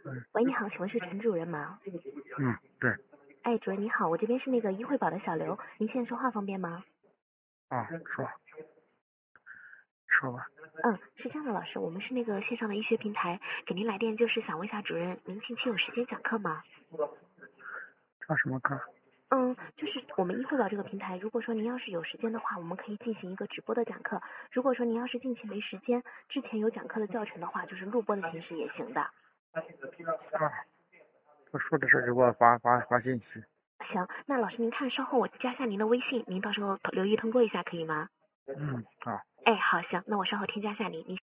嗯喂，你好，请问是陈主任吗？ 嗯，对。 哎，主任你好，我这边是那个医惠宝的小刘，您现在说话方便吗？ 啊，说吧。 是这样的，老师，我们是那个线上的医学平台，给您来电就是想问一下主任，您近期有时间讲课吗？ 上什么课？ 就是我们医惠宝这个平台，如果说您要是有时间的话，我们可以进行一个直播的讲课；如果说您要是近期没时间，之前有讲课的教程的话，就是录播的形式也行的。 啊，他说的是给我发信息。 行，那老师您看，稍后我加下您的微信，您到时候留意通过一下，可以吗？ 好。 哎，好，行，那我稍后添加下您，您